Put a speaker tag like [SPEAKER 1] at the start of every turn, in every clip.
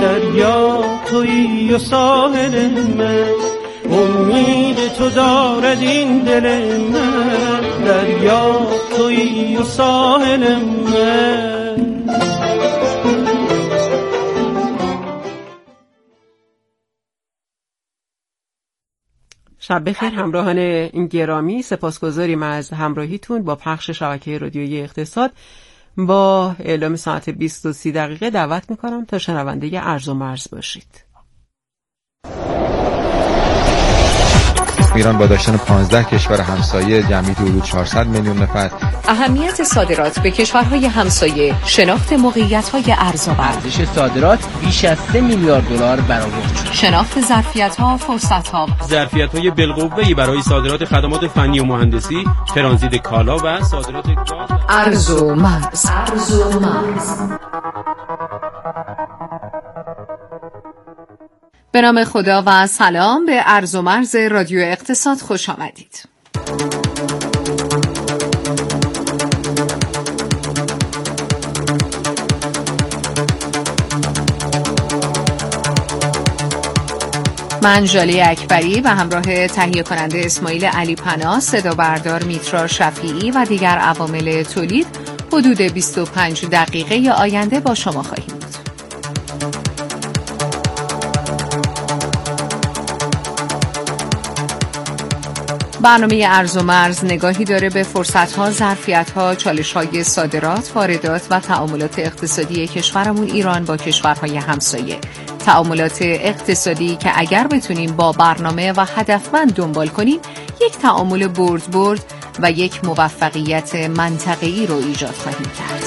[SPEAKER 1] دریا تویی و ساحل من، امید تو دارد این دل من، دریا تویی و ساحل من.
[SPEAKER 2] شب بخیر همراهان این گرامی، سپاسگزاریم از همراهیتون با پخش شبکه رادیویی اقتصاد. با اعلام ساعت 20:30 دعوت میکنم تا شنونده ارز و مرز باشید.
[SPEAKER 3] ایران با داشتن 15 کشور همسایه جمعیت حدود 400 میلیون نفر.
[SPEAKER 4] اهمیت صادرات به کشورهای همسایه، شناخت موقعیت‌های ارزآور.
[SPEAKER 5] ارزش صادرات بیش از 3 میلیارد دلار برآورد شد.
[SPEAKER 4] شناخت ظرفیت‌ها، فرصت‌ها.
[SPEAKER 6] ظرفیت‌های بالقوه‌ای برای صادرات خدمات فنی و مهندسی، ترانزیت کالا و صادرات گاز.
[SPEAKER 4] ارز و مرز. ارز و مرز. به نام خدا و سلام، به ارز و مرز رادیو اقتصاد خوش آمدید. من ژاله اکبری به همراه تهیه کننده اسماعیل علی پناه، صدا بردار میترا شفیعی و دیگر عوامل تولید حدود 25 دقیقه آینده با شما خواهیم بود. برنامه ارز و مرز نگاهی داره به فرصت‌ها، ظرفیت‌ها، چالش‌های صادرات، واردات و تعاملات اقتصادی کشورمون ایران با کشورهای همسایه. تعاملات اقتصادی که اگر بتونیم با برنامه و هدفمند دنبال کنیم، یک تعامل برد و یک موفقیت منطقه‌ای رو ایجاد خواهیم کرد.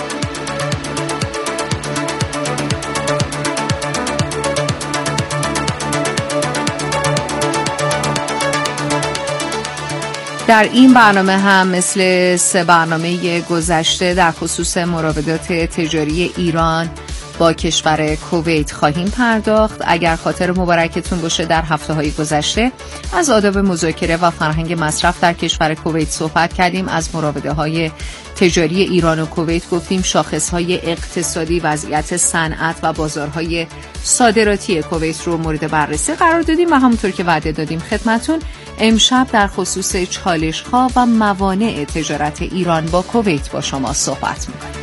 [SPEAKER 4] در این برنامه هم مثل 3 برنامه گذشته در خصوص مراودات تجاری ایران با کشور کویت خواهیم پرداخت. اگر خاطر مبارکتون باشه در هفته‌های گذشته از آداب مذاکره و فرهنگ مصرف در کشور کویت صحبت کردیم. از مراوده‌های تجاری ایران و کویت گفتیم، شاخص‌های اقتصادی، وضعیت صنعت و بازارهای صادراتی کویت رو مورد بررسی قرار دادیم و همونطور که وعده دادیم خدمتون امشب در خصوص چالش‌ها و موانع تجارت ایران با کویت با شما صحبت می‌کنیم.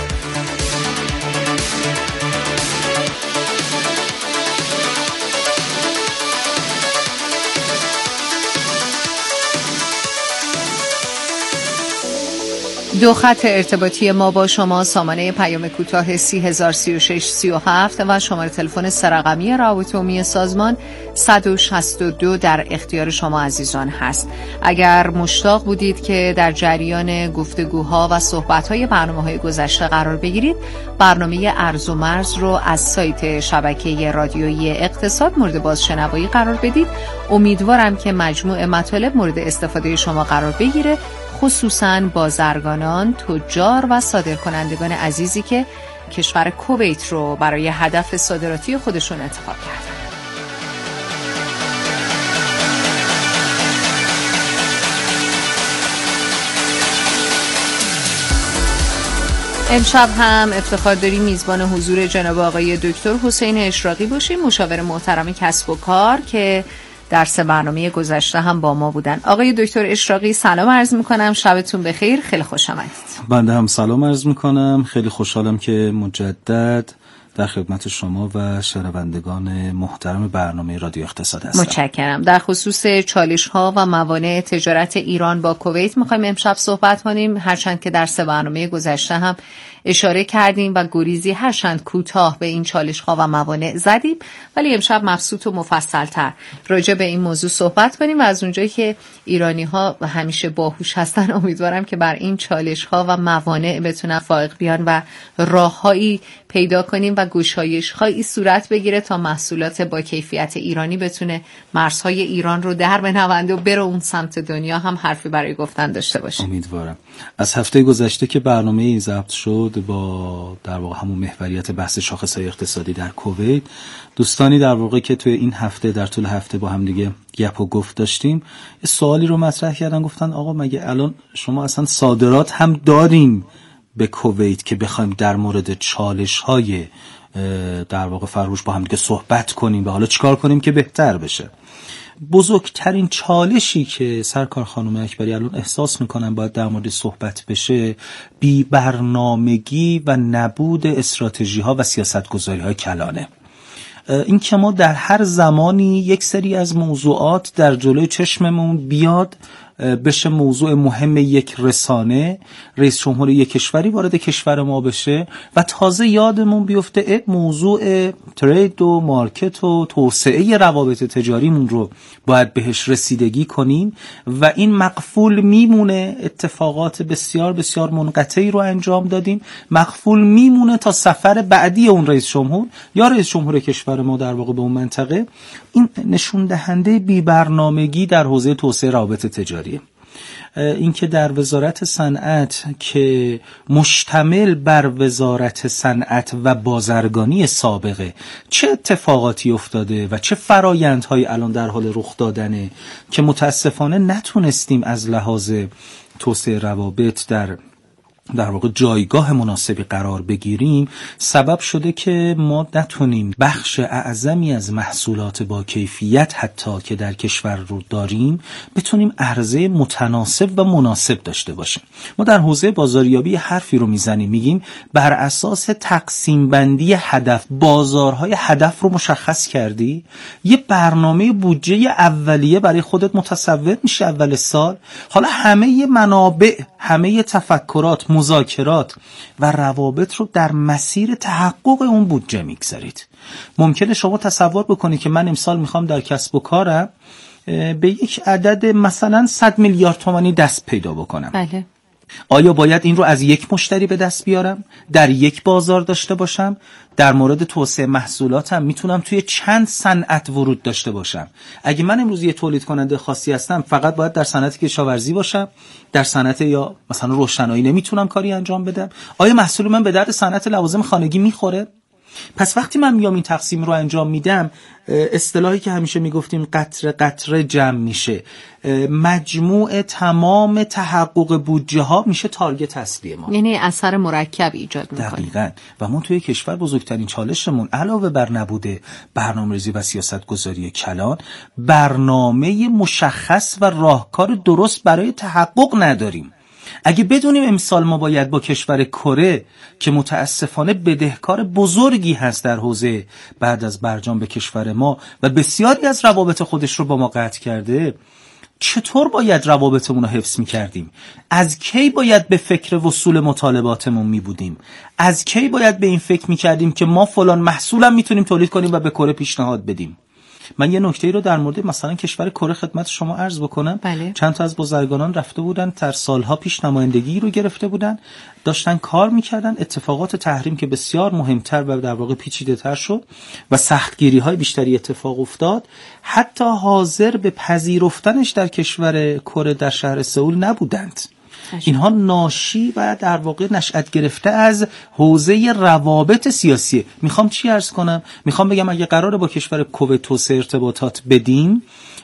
[SPEAKER 4] دو خط ارتباطی ما با شما، سامانه پیام کوتاه 303637 و شماره تلفن 3 رقمی روابط عمومی سازمان 162 در اختیار شما عزیزان هست. اگر مشتاق بودید که در جریان گفتگوها و صحبت‌های برنامه‌های گذشته قرار بگیرید، برنامه ارز و مرز رو از سایت شبکه رادیویی اقتصاد مورد بازشنوایی قرار بدید. امیدوارم که مجموع مطالب مورد استفاده شما قرار بگیره، خصوصاً بازرگانان، تجار و صادرکنندگان عزیزی که کشور کویت رو برای هدف صادراتی خودشون انتخاب کردن. امشب هم افتخار داریم میزبان حضور جناب آقای دکتر حسین اشراقی باشیم، مشاور محترم کسب و کار که در 3 برنامه گذشته هم با ما بودن. آقای دکتر اشراقی سلام عرض میکنم، شبتون بخیر، خیلی خوش آمدید. بنده
[SPEAKER 7] هم سلام عرض میکنم، خیلی خوشحالم که مجدد در خدمت شما و شنوندگان محترم برنامه رادیو اقتصاد هستم.
[SPEAKER 4] متشکرم. در خصوص چالش‌ها و موانع تجارت ایران با کویت می‌خوایم امشب صحبت کنیم، هرچند که در 3 برنامه گذشته هم اشاره کردیم و گریزی هرچند کوتاه به این چالش‌ها و موانع زدیم، ولی امشب مبسوط و مفصل‌تر راجع به این موضوع صحبت کنیم و از اونجایی که ایرانی‌ها همیشه باهوش هستن امیدوارم که بر این چالش‌ها و موانع بتونن فائق بیان و راه‌هایی پیدا کنیم و گشایش‌هایی صورت بگیره تا محصولات با کیفیت ایرانی بتونه مرزهای ایران رو در بنوند و بره اون سمت دنیا هم حرفی برای گفتن داشته باشه.
[SPEAKER 7] امیدوارم. از هفته گذشته که برنامه ضبط شد با در واقع همون محوریت بحث شاخص‌های اقتصادی در کویت، دوستانی در واقع که توی این هفته در طول هفته با هم دیگه گپ و گفت داشتیم، یه سوالی رو مطرح کردن، گفتن آقا مگه الان شما اصلا صادرات هم داریم به کویت که بخوایم در مورد چالش‌های در واقع فرهوش با هم دیگه صحبت کنیم و حالا چیکار کنیم که بهتر بشه. بزرگترین چالشی که سرکار خانم اکبری الان احساس میکنن باید در مورد صحبت بشه، بی برنامگی و نبود استراتژی ها و سیاست گذاری های کلانه. این که ما در هر زمانی یک سری از موضوعات در جلوی چشممون بیاد بشه موضوع مهم یک رسانه، رئیس جمهور یک کشوری وارد کشور ما بشه و تازه یادمون بیفته موضوع ترید و مارکت و توسعه روابط تجاریمون رو باید بهش رسیدگی کنیم و این مقفول میمونه. اتفاقات بسیار بسیار منقطعی رو انجام دادیم، مقفول میمونه تا سفر بعدی اون رئیس جمهور یا رئیس جمهور کشور ما در واقع به اون منطقه. این نشون دهنده بی برنامگی در حوزه توسعه روابط تجاری. این که در وزارت صنعت که مشتمل بر وزارت صنعت و بازرگانی سابقه چه اتفاقاتی افتاده و چه فرایندهایی الان در حال رخ دادنه که متاسفانه نتونستیم از لحاظ توسعه روابط در واقع جایگاه مناسبی قرار بگیریم، سبب شده که ما نتونیم بخش اعظمی از محصولات با کیفیت حتی که در کشور رو داریم بتونیم عرضه متناسب و مناسب داشته باشیم. ما در حوزه بازاریابی حرفی رو میزنیم، میگیم بر اساس تقسیم بندی هدف، بازارهای هدف رو مشخص کردی، یه برنامه بودجه اولیه برای خودت متصور میشه اول سال، حالا همه منابع، همه تفکرات، مذاکرات و روابط رو در مسیر تحقق اون بودجه میگذارید. ممکنه شما تصور بکنید که من امسال میخوام در کسب و کارم به یک عدد مثلا 100 میلیارد تومانی دست پیدا بکنم.
[SPEAKER 4] بله.
[SPEAKER 7] آیا باید این رو از یک مشتری به دست بیارم؟ در یک بازار داشته باشم؟ در مورد توسعه محصولاتم میتونم توی چند صنعت ورود داشته باشم؟ اگه من امروز یه تولید کننده خاصی هستم، فقط باید در صنعت کشاورزی باشم؟ در صنعت یا مثلا روشنایی نمیتونم کاری انجام بدم؟ آیا محصول من به درد صنعت لوازم خانگی میخوره؟ پس وقتی من میام این تقسیم رو انجام میدم، اصطلاحی که همیشه میگفتیم قطره قطره جمع میشه، مجموع تمام تحقق بودجه ها میشه تارگت اصلی ما،
[SPEAKER 4] یعنی اثر مرکب ایجاد میکنه.
[SPEAKER 7] دقیقاً. و ما توی کشور بزرگترین چالشمون علاوه بر نبوده برنامه‌ریزی و سیاست گذاری کلان، برنامه مشخص و راهکار درست برای تحقق نداریم. اگه بدونیم امسال ما باید با کشور کره که متاسفانه بدهکار بزرگی هست در حوزه بعد از برجام به کشور ما و بسیاری از روابط خودش رو با ما قطع کرده، چطور باید روابطمون رو حفظ می‌کردیم؟ از کی باید به فکر وصول مطالباتمون می‌بودیم؟ از کی باید به این فکر می‌کردیم که ما فلان محصولم میتونیم تولید کنیم و به کره پیشنهاد بدیم؟ من یه نکته‌ای رو در مورد مثلا کشور کره خدمت شما عرض بکنم.
[SPEAKER 4] بله.
[SPEAKER 7] چند تا از بازرگانان رفته بودن، در سالها پیش نمایندگی رو گرفته بودن، داشتن کار میکردن. اتفاقات تحریم که بسیار مهمتر و در واقع پیچیده‌تر شد و سختگیری‌های بیشتری اتفاق افتاد، حتی حاضر به پذیرفتنش در کشور کره در شهر سئول نبودند. اینها ناشی و در واقع نشأت گرفته از حوزه روابط سیاسی. میخوام چی عرض کنم؟ میخوام بگم اگه قراره با کشور کویت توسعه ارتباطات بدیم،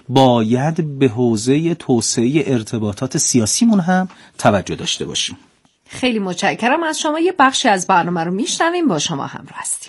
[SPEAKER 7] باید به حوزه توسعه ارتباطات سیاسیمون هم توجه داشته باشیم.
[SPEAKER 4] خیلی متشکرم از شما. یه بخشی از برنامه رو میشنویم، با شما همراه هستیم.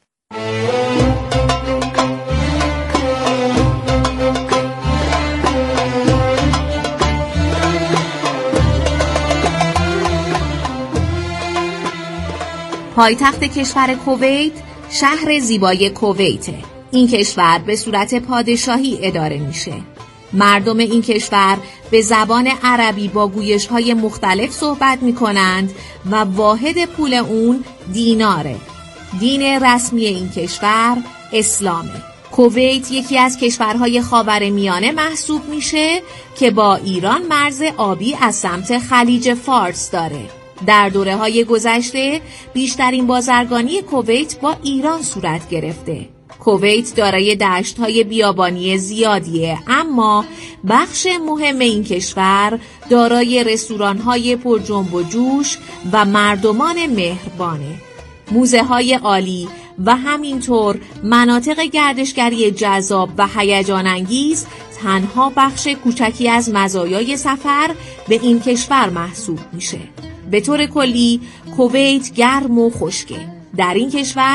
[SPEAKER 8] پایتخت کشور کویت شهر زیبای کویته. این کشور به صورت پادشاهی اداره میشه. مردم این کشور به زبان عربی با گویش‌های مختلف صحبت میکنند و واحد پول اون دیناره. دین رسمی این کشور اسلامه. کویت یکی از کشورهای خاورمیانه محسوب میشه که با ایران مرز آبی از سمت خلیج فارس داره. در دوره‌های گذشته بیشترین بازرگانی کویت با ایران صورت گرفته. کویت دارای دشت‌های بیابانی زیادیه، اما بخش مهم این کشور دارای رستوران‌های پر جنب و جوش و مردمان مهربانه. موزه‌های عالی و همینطور مناطق گردشگری جذاب و هیجان انگیز تنها بخش کوچکی از مزایای سفر به این کشور محسوب میشه. به طور کلی کویت گرم و خشکه. در این کشور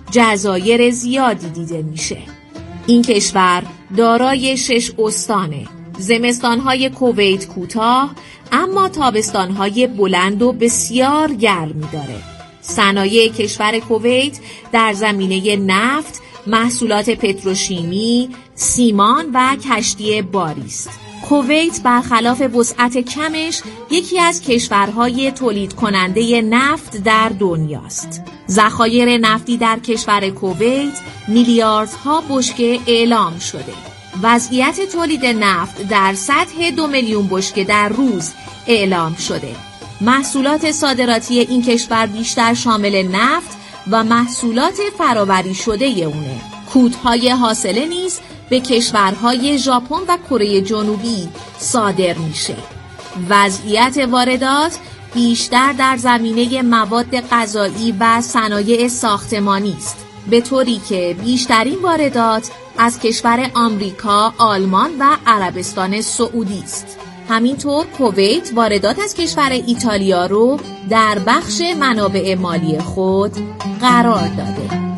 [SPEAKER 8] جزایر زیادی دیده میشه. این کشور دارای 6 استانه. زمستانهای کویت کوتاه اما تابستانهای بلند و بسیار گرمی داره. صنایع کشور کویت در زمینه نفت، محصولات پتروشیمی، سیمان و کشتی باری است. کویت برخلاف وسعت کمش یکی از کشورهای تولید کننده نفت در دنیاست. ذخایر نفتی در کشور کویت میلیاردها بشکه اعلام شده. وضعیت تولید نفت در سطح 2 میلیون بشکه در روز اعلام شده. محصولات صادراتی این کشور بیشتر شامل نفت و محصولات فرآوری شده اونه. کودهای حاصله نیز به کشورهای ژاپن و کره جنوبی صادر میشه. وضعیت واردات بیشتر در زمینه مواد غذایی و صنایع ساختمانی است، به طوری که بیشترین واردات از کشور آمریکا، آلمان و عربستان سعودی است. همینطور کویت واردات از کشور ایتالیا رو در بخش منابع مالی خود قرار داده.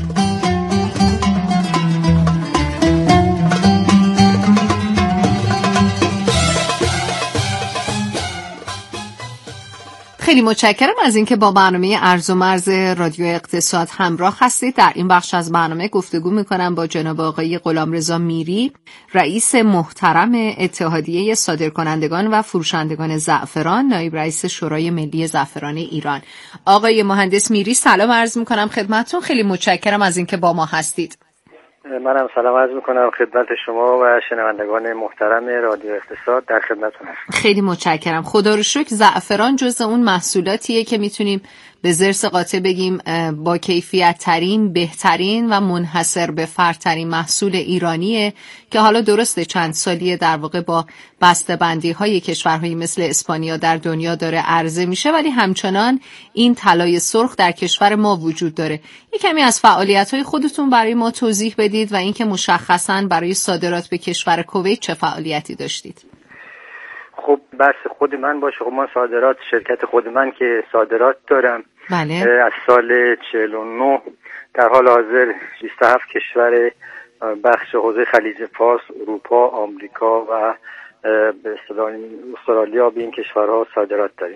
[SPEAKER 4] خیلی متشکرم از اینکه با برنامه ارز و مرز رادیو اقتصاد همراه هستید. در این بخش از برنامه گفتگو میکنم با جناب آقای غلامرضا میری، رئیس محترم اتحادیه صادرکنندگان و فروشندگان زعفران، نایب رئیس شورای ملی زعفران ایران. آقای مهندس میری سلام عرض میکنم خدمتتون. خیلی متشکرم از اینکه با ما هستید.
[SPEAKER 9] منم سلام عرض میکنم خدمت شما و شنوندگان محترم رادیو اقتصاد، در خدمتتون هستم.
[SPEAKER 4] خیلی متشکرم. خدا رو شکر زعفران جزء اون محصولاتیه که میتونیم به ضرس قاطع بگیم با کیفیت ترین، بهترین و منحصر به فردترین محصول ایرانیه که حالا درسته چند سالیه در واقع با بسته‌بندی های کشورهایی مثل اسپانیا در دنیا داره عرضه میشه، ولی همچنان این طلای سرخ در کشور ما وجود داره. یک کمی از فعالیت‌های خودتون برای ما توضیح بدید و اینکه مشخصاً برای صادرات به کشور کویت چه فعالیتی داشتید.
[SPEAKER 9] خب بس خود من باشه. خب ما صادرات، شرکت خود من که صادرات دارم،
[SPEAKER 4] بله.
[SPEAKER 9] از سال 49 در حال حاضر 27 کشور بخش حوزه خلیج فارس، اروپا، آمریکا و به اصطلاح استرالیا به این کشورها صادرات داریم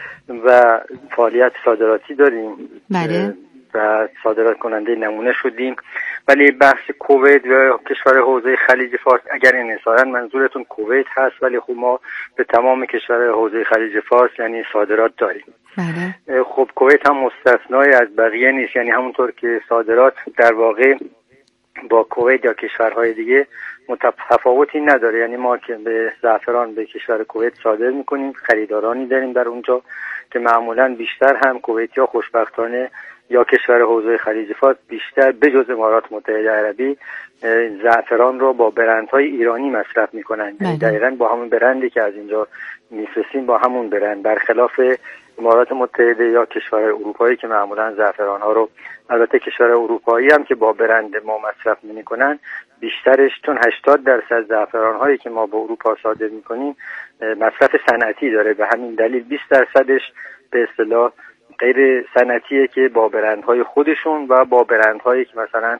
[SPEAKER 9] و فعالیت صادراتی داریم.
[SPEAKER 4] بله.
[SPEAKER 9] و صادرات کننده نمونه شدیم. ولی بحث کویت و کشور حوزه خلیج فارس، اگر انحصارا منظورتون کویت هست، ولی خب ما به تمام کشور حوزه خلیج فارس یعنی صادرات داریم.
[SPEAKER 4] بله.
[SPEAKER 9] خب کویت هم مستثنای از بقیه نیست، یعنی همونطور که صادرات در واقع با کویت یا کشورهای دیگه تفاوتی نداره. یعنی ما که به زعفران به کشور کویت صادر میکنیم، خریدارانی داریم در اونجا که معمولا بیشتر هم کویتی‌ها خوشبختانه یا کشور حوزه خلیج فارس بیشتر به جز امارات متحده عربی زعفران رو با برندهای ایرانی مصرف میکنن. یعنی دقیقاً با همون برندی که از اینجا میفرستیم، با همون برند، برخلاف امارات متحده یا کشور اروپایی که معمولا زعفران ها رو، البته کشور اروپایی هم که با برند ما مصرف نمیکنن، بیشترش چون 80% زعفران هایی که ما به اروپا صادر میکنیم مصرف صنعتی داره، به همین دلیل 20%ش به اصطلاح غیر صنعتیه که با برندهای خودشون و با برندهایی که مثلا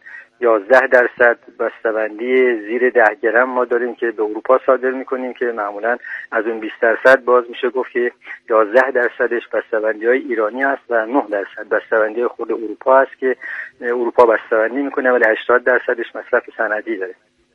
[SPEAKER 9] 11% بسته‌بندی زیر 10 گرم ما داریم که به اروپا صادر میکنیم که معمولا از اون 20% باز میشه گفت که 11%ش بسته‌بندی‌های ایرانی هست و 9% بسته‌بندی خود اروپا هست که اروپا بسته‌بندی میکنه، ولی 80%ش مصرف صنعتی داره.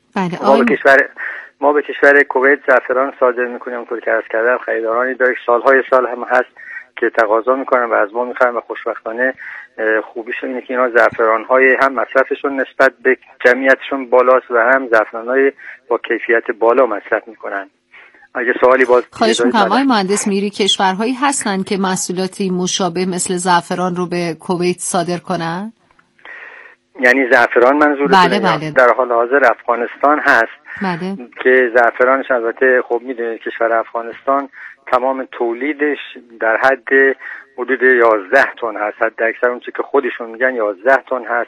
[SPEAKER 9] ما به کشور کویت زعفران صادر میکنیم، اونطور که عرض کردم خریدارانی داریم، سالهای سال هم هست که تقاضا میکنن و از ما میخوان و خوشبختانه خوبیش اینه که اینا زعفران‌های هم مصرفشون نسبت به جمعیتشون بالاست و هم زعفران‌های با کیفیت بالا مصرف میکنن. اگه سوالی باز
[SPEAKER 4] خواهش میکنم آقای مهندس میری، کشورهایی هستن که محصولاتی مشابه مثل زعفران رو به کویت صادر کنن؟
[SPEAKER 9] یعنی زعفران منظورتونه؟
[SPEAKER 4] بله.
[SPEAKER 9] در حال حاضر افغانستان هست.
[SPEAKER 4] بله.
[SPEAKER 9] که زعفرانش البته خب میدونید کشور افغانستان تمام تولیدش در حد حدود 11 تن هست، حد اکثر اون چیزی که خودشون میگن 11 تن هست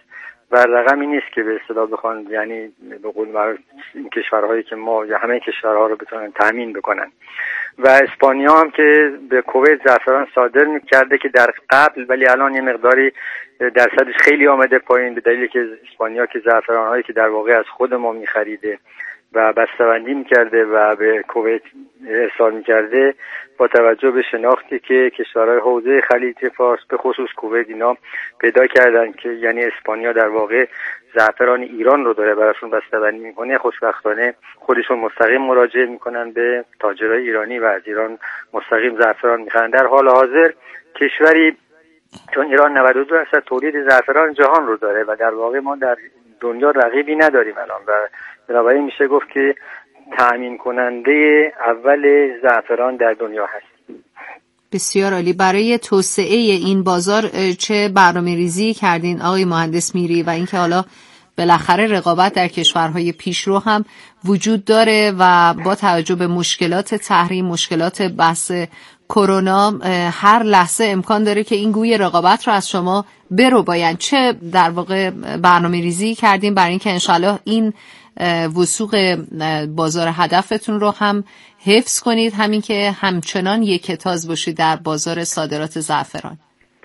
[SPEAKER 9] و رقمی نیست که به اصطلاح بخوان یعنی به قول معروف این کشورهایی که ما یا همه کشورها رو بتونن تامین بکنن. و اسپانیا هم که به کویت زعفران صادر می‌کرده که در قبل، ولی الان یه مقداری درصدش خیلی آمده پایین به دلیلی که اسپانیا که زعفران‌هایی که در واقع از خود ما می‌خریده و بسته‌بندی می‌کرده و به کویت ارسال می‌کرده، با توجه به شناختی که کشورهای حوزه خلیج فارس به خصوص کویت اینا پیدا کردن که یعنی اسپانیا در واقع زعفران ایران رو داره براشون بسته‌بندی می‌کنه، خوشبختانه خودشون مستقیم مراجعه می‌کنن به تاجرای ایرانی و از ایران مستقیم زعفران می‌خرن. در حال حاضر کشوری چون ایران 92% تولید زعفران جهان رو داره و در واقع ما در دنیا رقیبی نداریم الان و بنابراین میشه گفت که تأمین کننده اول زعفران در دنیا هست.
[SPEAKER 4] بسیار عالی. برای توسعه این بازار چه برنامه‌ریزی کردین آقای مهندس میری و اینکه حالا بالاخره رقابت در کشورهای پیشرو هم وجود داره و با توجه به مشکلات تحریم، مشکلات بحث کرونا، هر لحظه امکان داره که این گوی رقابت رو از شما برو باین. چه در واقع برنامه‌ریزی کردین برای اینکه انشالله این وثوق بازار هدفتون رو هم حفظ کنید، همین که همچنان یکتاز باشید در بازار صادرات زعفران؟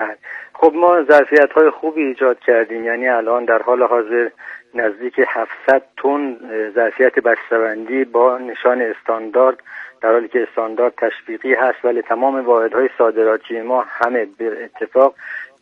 [SPEAKER 9] خب ما ظرفیت‌های خوبی ایجاد کردیم، یعنی الان در حال حاضر نزدیک 700 تن ظرفیت بسته‌بندی با نشان استاندارد، در حالی که استاندارد تشویقی هست ولی تمام واحدهای صادراتی ما همه به اتفاق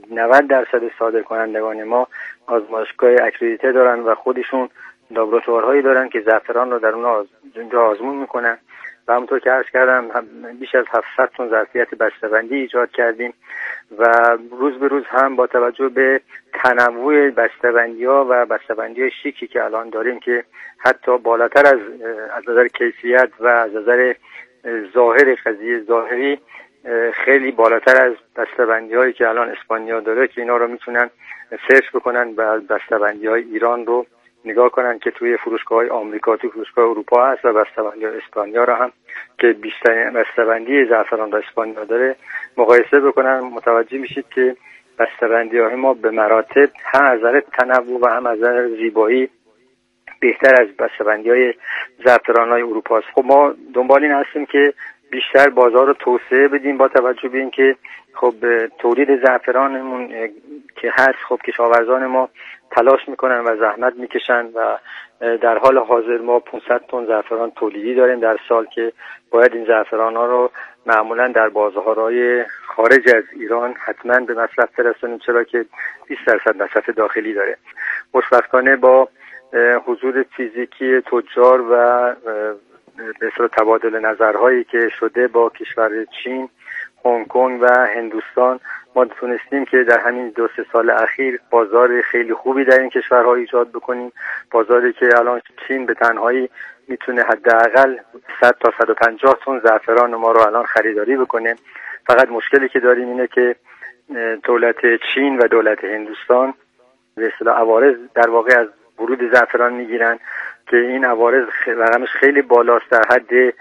[SPEAKER 9] 90% صادرکنندگان ما آزمایشگاه اکریدیته دارن و خودشون لابراتوارهایی دارن که زعفران رو در اونجا آزمون میکنن و همونطور که عرض کردم بیش از 700 تن ظرفیت بسته‌بندی ایجاد کردیم و روز به روز هم با توجه به تنوع بسته‌بندی‌ها و بسته‌بندی‌های شیکی که الان داریم که حتی بالاتر از نظر کیفیت و از نظر ظاهر قضیه ظاهری خیلی بالاتر از بسته‌بندی‌هایی که الان اسپانیا داره که اینا رو میتونن سرچ بکنن و بسته‌بندی‌های ایران رو نگاه کنن که توی فروشگاه‌های آمریکا، توی فروشگاه اروپا هست و بسته‌بندی‌های اسپانیا رو هم که بیشترین بسته‌بندی زعفران رو اسپانیا داره مقایسه بکنن، متوجه میشید که بسته‌بندی‌های ما به مراتب هم از نظر تنوع و هم از نظر زیبایی بهتر از بسته‌بندی‌های زعفران‌های اروپا است. خب ما دنبال این هستیم که بیشتر بازار رو توسعه بدیم با توجه به اینکه خب تولید زعفرانمون که هست، خب کشاورزان ما تلاش میکنن و زحمت میکشن و در حال حاضر ما 500 تن زعفران تولیدی داریم در سال که باید این زعفران ها رو معمولا در بازارهای خارج از ایران حتما به مصرف برسونیم، چرا که 20% مصرف داخلی داره. خوشبختانه با حضور فیزیکی تجار و به اصطلاح تبادل نظرهایی که شده با کشور چین، هنگ کنگ و هندوستان، ما تونستیم که در همین 2-3 سال اخیر بازار خیلی خوبی در این کشورها ایجاد بکنیم. بازاری که الان چین به تنهایی میتونه حداقل 100 تا 150 تن زعفران ما رو الان خریداری بکنه. فقط مشکلی که داریم اینه که دولت چین و دولت هندوستان به اصطلاح عوارض در واقع از ورود زعفران میگیرن که این عوارض رقمش خیلی بالاست، در حد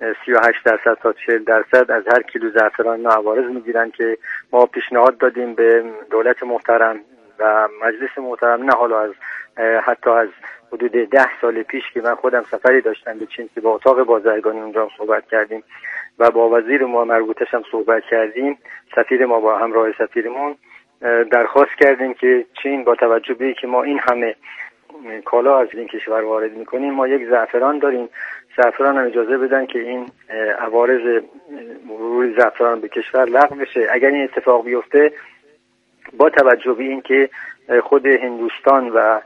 [SPEAKER 9] 38% تا 40% از هر کیلو زعفران اینا عوارض میگیرن که ما پیشنهاد دادیم به دولت محترم و مجلس محترم، نه حالا از حتی از حدود 10 سال پیش که من خودم سفری داشتم به چین که با اتاق بازرگانی اونجا صحبت کردیم و با وزیر ما مربوطش هم صحبت کردیم، سفیر ما با همراه سفیرمون درخواست کردیم که چین با توجه به اینکه ما این همه کالا از این کشور وارد میکنیم، ما یک زعفران داریم، زعفران هم اجازه بدن که این عوارض ورود زعفران به کشور لغو بشه. اگر این اتفاق بیفته با توجه به اینکه خود هندوستان و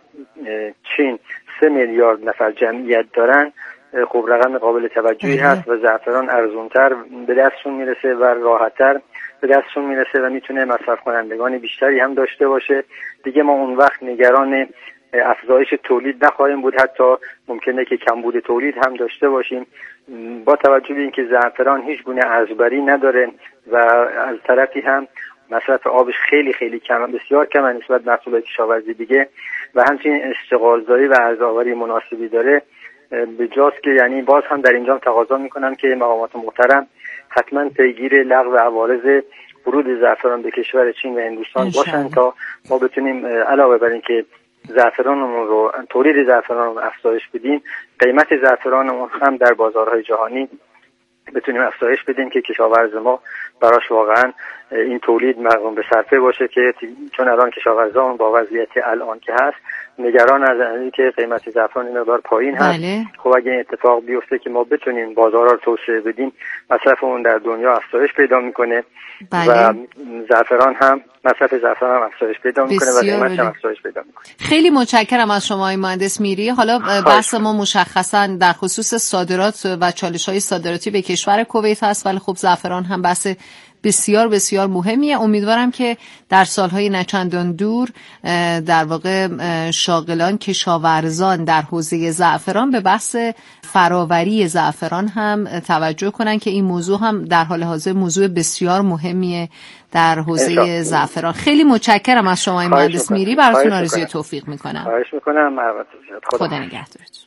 [SPEAKER 9] چین 3 میلیارد نفر جمعیت دارن، خب رقم قابل توجهی هست و زعفران ارزونتر به دستشون میرسه و راحتتر به دستشون میرسه و میتونه مصرف کنندگان بیشتری هم داشته باشه. دیگه ما اون وقت نگران افزایش تولید نخواهیم بود، حتی ممکنه که کمبود تولید هم داشته باشیم با توجه به اینکه زعفران هیچ گونه ارزبری نداره و از طرفی هم مصرف آبش خیلی خیلی کم، بسیار کم نسبت به محصولات کشاورزی دیگه و همچنین اشتغالزایی و ارزآوری مناسبی داره. به جاست که یعنی باز هم در اینجا تقاضا میکنم که مقامات محترم حتما پیگیر لغو عوارض ورود زعفران به کشور چین و هندوستان باشن تا ما بتونیم علاوه بر اینکه زعفرانمون رو، تولید زعفران رو افزایش بدیم، قیمت زعفرانمون هم در بازارهای جهانی بتونیم افزایش بدیم که کشاورز ما براش واقعا این تولید مقرون به صرفه باشه، که چون الان کشاورزان با وضعیت الان که هست نگران از اینکه قیمت زعفران این مقدار پایین هست. خب اگه این اتفاق بیفته که ما بتونیم بازارها رو توسعه بدیم، مصرف اون در دنیا افزایش پیدا میکنه و زعفران هم مصرف زعفران هم افزایش پیدا میکنه و قیمتش هم افزایش پیدا میکنه.
[SPEAKER 4] خیلی متشکرم از شما مهندس میری. حالا بحث ما مشخصا در خصوص صادرات و چالش‌های صادراتی به کشور کویت هست، ولی خب زعفران هم بحث بسیار بسیار مهمیه. امیدوارم که در سالهای نچندان دور در واقع شاغلان کشاورزان در حوزه زعفران به بحث فراوری زعفران هم توجه کنن که این موضوع هم در حال حاضر موضوع بسیار مهمیه در حوزه زعفران. خیلی متشکرم از شما مهندس میری، براتون آرزوی توفیق میکنم.
[SPEAKER 9] خواهش میکنم.
[SPEAKER 4] خدا نگهدارتون.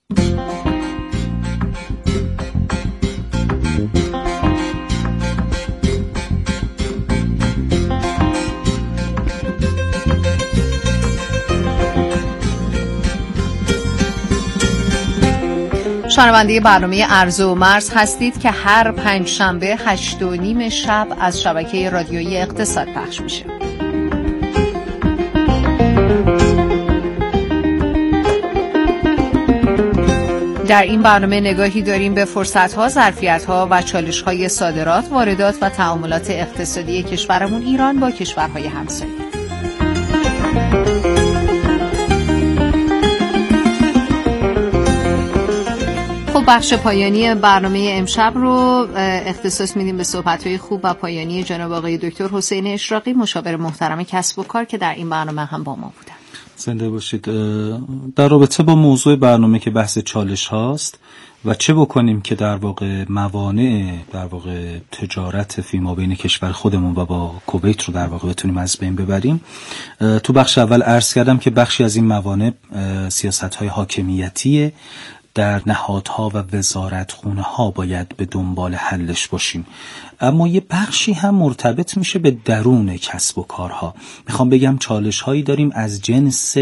[SPEAKER 4] شنونده برنامه عرض و مرز هستید که هر پنجشنبه 8:30 شب از شبکه رادیویی اقتصاد پخش میشه. در این برنامه نگاهی داریم به فرصت‌ها، ظرفیت‌ها و چالش‌های صادرات، واردات و تعاملات اقتصادی کشورمون ایران با کشورهای همسایه. بخش پایانی برنامه امشب رو اختصاص میدیم به صحبت‌های خوب و پایانی جناب آقای دکتر حسین اشراقی، مشاور محترم کسب و کار که در این برنامه هم با ما بودن.
[SPEAKER 7] زنده باشید. در رابطه با موضوع برنامه که بحث چالش هاست و چه بکنیم که در واقع موانع در واقع تجارت فیما بین کشور خودمون و با کویت رو در واقع بتونیم از بین ببریم، تو بخش اول عرض کردم که بخشی از این موانع سیاست‌های حاکمیتیه، در نهادها و وزارتخونه ها باید به دنبال حلش باشیم، اما یه بخشی هم مرتبط میشه به درون کسب و کارها. میخوام بگم چالش هایی داریم از جنس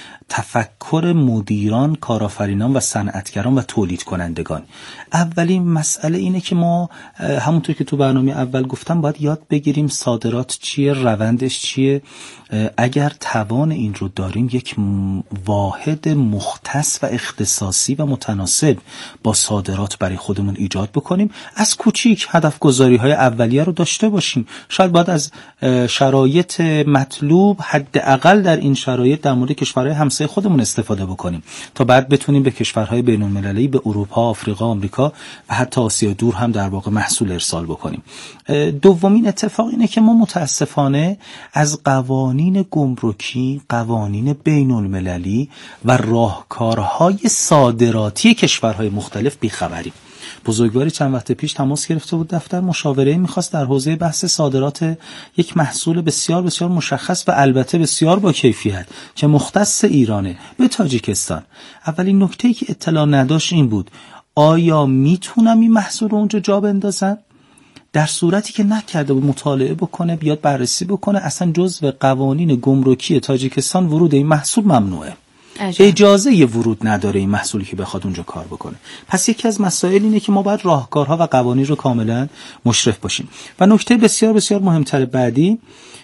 [SPEAKER 7] تفکر مدیران، کارآفرینان و صنعتگران و تولید کنندگان. اولین مسئله اینه که ما همونطور که تو برنامه اول گفتم باید یاد بگیریم صادرات چیه، روندش چیه. اگر توان این رو داریم یک واحد مختص و اختصاصی و متناسب با صادرات برای خودمون ایجاد بکنیم. از کوچیک هدف گذاری های اولیه رو داشته باشیم. شاید باید از شرایط مطلوب حداقل در این شرایط در مورد کشورهای همسایه خودمون استفاده بکنیم تا بعد بتونیم به کشورهای بین‌المللی، به اروپا، آفریقا، آمریکا و حتی آسیا دور هم در واقع محصول ارسال بکنیم. دومین اتفاق اینه که ما متاسفانه از قوانین گمرکی، قوانین بین‌المللی و راهکارهای صادراتی کشورهای مختلف بیخبریم. بزرگواری چند وقت پیش تماس گرفته بود دفتر مشاوره، میخواست در حوزه بحث صادرات یک محصول بسیار بسیار مشخص و البته بسیار با کیفیت که مختص ایرانه به تاجیکستان. اولین نکته‌ای که اطلاع نداشت این بود آیا میتونم این محصول رو اونجا جا بندازم؟ در صورتی که نکرده بود مطالعه بکنه، بیاد بررسی بکنه، اصلا جزو قوانین گمرکی تاجیکستان ورود این محصول ممنوعه. اجازه ی ورود نداره این محصولی که بخواد اونجا کار بکنه. پس یکی از مسائل اینه که ما باید راهکارها و قوانین رو کاملا مشرف باشیم. و نکته بسیار بسیار مهمتر بعدی،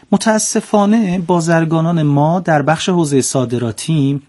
[SPEAKER 7] متاسفانه بازرگانان ما در بخش حوزه صادراتی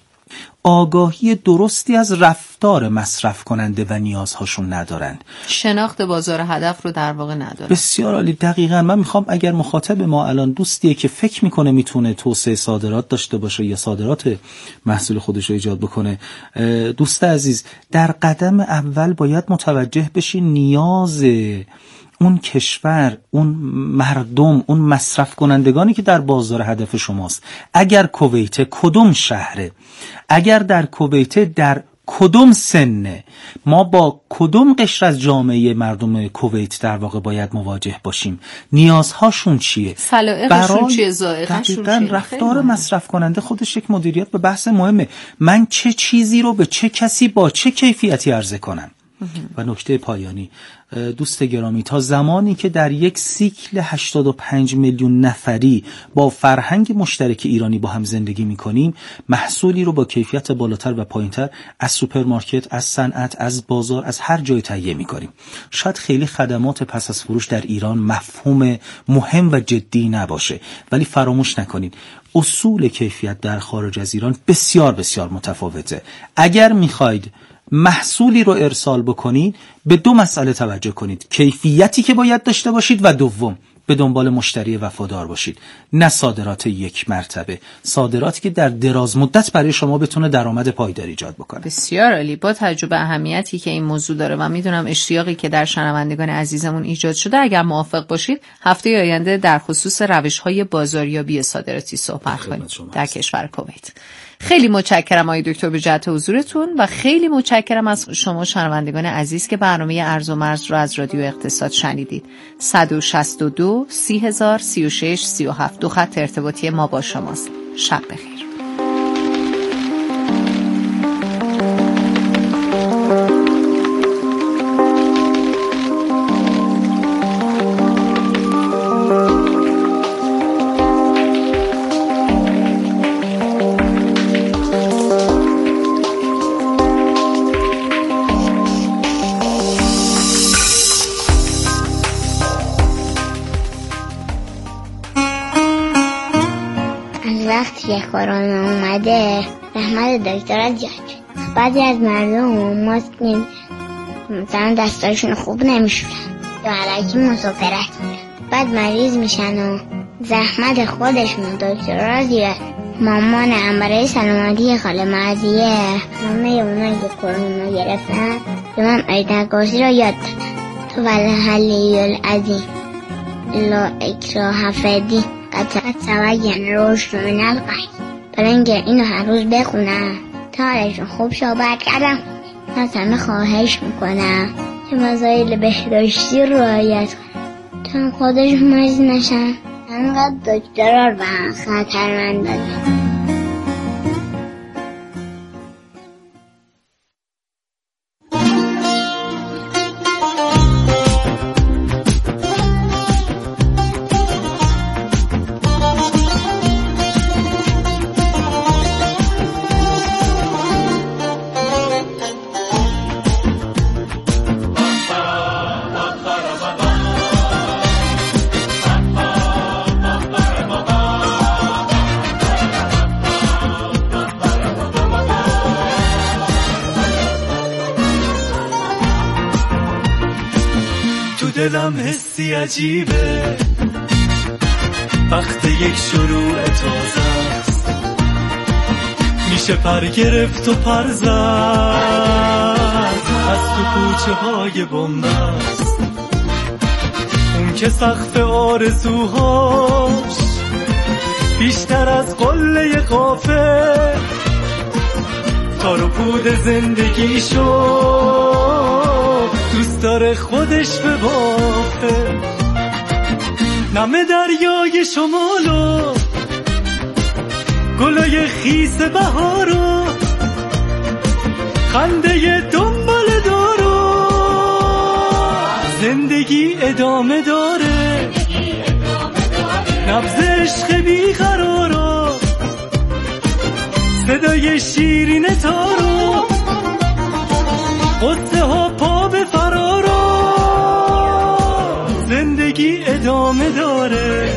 [SPEAKER 7] آگاهی درستی از رفتار مصرف کننده و نیازهاشون ندارن.
[SPEAKER 4] شناخت بازار هدف رو در واقع ندارن.
[SPEAKER 7] بسیار عالی. دقیقاً من میخوام اگر مخاطب ما الان دوستیه که فکر میکنه میتونه توسعه صادرات داشته باشه یا صادرات محصول خودش رو ایجاد بکنه، دوست عزیز در قدم اول باید متوجه بشی نیاز اون کشور، اون مردم، اون مصرف کنندگانی که در بازار هدف شماست. اگر کویت کدوم شهره، اگر در کویت در کدوم سنه، ما با کدوم قشر از جامعه مردم کویت در واقع باید مواجه باشیم، نیازهاشون چیه،
[SPEAKER 4] سلایقشون چیه، ذائقه‌شون چیه.
[SPEAKER 7] رفتار مصرف کننده خودش یک مدیریت به بحث مهمه. من چه چیزی رو به چه کسی با چه کیفیتی عرضه کنم. و نکته پایانی دوست گرامی، تا زمانی که در یک سیکل 85 میلیون نفری با فرهنگ مشترک ایرانی با هم زندگی میکنیم، محصولی رو با کیفیت بالاتر و پایینتر از سوپرمارکت، از صنعت، از بازار، از هر جای تهیه میکنیم. شاید خیلی خدمات پس از فروش در ایران مفهوم مهم و جدی نباشه، ولی فراموش نکنید اصول کیفیت در خارج از ایران بسیار بسیار متفاوته. اگر میخواید محصولی رو ارسال بکنید به دو مسئله توجه کنید: کیفیتی که باید داشته باشید و دوم به دنبال مشتری وفادار باشید. نه صادرات یک مرتبه، صادراتی که در دراز مدت برای شما بتونه درآمد پایدار ایجاد بکنه.
[SPEAKER 4] بسیار عالی. با توجه به اهمیتی که این موضوع داره و میدونم اشتیاقی که در شنوندگان عزیزمون ایجاد شده، اگر موافق باشید هفته آینده در خصوص روش‌های بازاریابی صادراتی صحبت کنیم در کشور کویت. خیلی متشکرم آقای دکتر به جهت حضورتون و خیلی متشکرم از شما شنوندگان عزیز که برنامه ارز و مرز رو از رادیو اقتصاد شنیدید. 162 30,000 36 37 دو خط ارتباطی ما با شماست. شب بخیر.
[SPEAKER 10] وقتی که کرونا اومده زحمت دکترها زیاد شد. بعضی از مردم ماسک مثلا دستاشون خوب نمیشورن یا علکی مسافرت میرن، بعد مریض میشن و زحمت خودشون و دکترها زیاد. مامانم برای سلامتی خاله مرضیه همه اونایی که کرونا گرفتن به من آیت‌الکرسی رو یاد دادن. تو والحلی العظیم لا اکراه فی قد تبین الرشد من الغی. برای اینکه اینو هر روز بخونم تا حالشون خوب شو. برگردم از همه خواهش میکنم که مسائل بهداشتی رو رعایت کنم تا خودشون مریض نشن. انقدر دکترها رو به خطرمند دادن.
[SPEAKER 11] دلم حسی عجیبه وقت یک شروع تازه است، میشه پر گرفت و پر زد از تو کوچه های بنبست. اون که سقف آرزوهاش بیشتر از قله قافه، تار و پود زندگیشو دوست داره خودش به بافه. نم دریای شمالو گلای خیس بهارو خنده دنبال دارو زندگی ادامه داره. نبض عشق بیقرارو صدای شیرین تارو قصه ها پا به فرارو زندگی ادامه داره.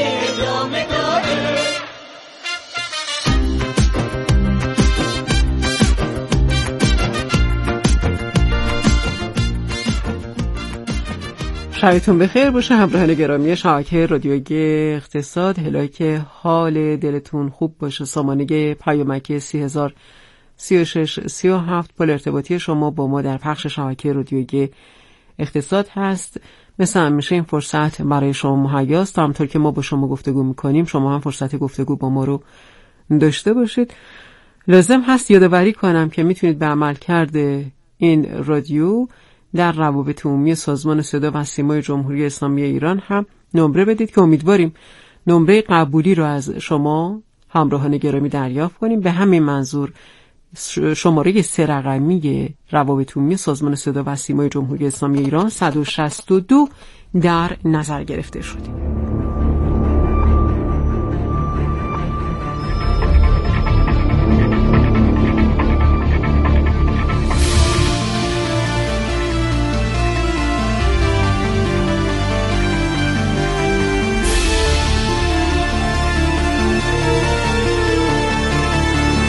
[SPEAKER 2] شبتون بخیر باشه همراهان گرامی شبکه رادیویی اقتصاد. هلا که حال دلتون خوب باشه. سامانه پیامک 30,000 36 37 پل ارتباطی شما با ما در پخش شبکه رادیویی اقتصاد هست. مثل همیشه این فرصت برای شما مهیاست. همونطور که ما با شما گفتگو میکنیم شما هم فرصت گفتگو با ما رو داشته باشید. لازم هست یادآوری کنم که میتونید به عملکرد این رادیو در روابط عمومی سازمان صدا و سیمای جمهوری اسلامی ایران هم نمره بدید که امیدواریم نمره قبولی رو از شما همراهان گرامی دریافت کنیم. به همین منظور شماره 3 رقمی روابط عمومی سازمان صدا و سیمای جمهوری اسلامی ایران 162 در نظر گرفته شد.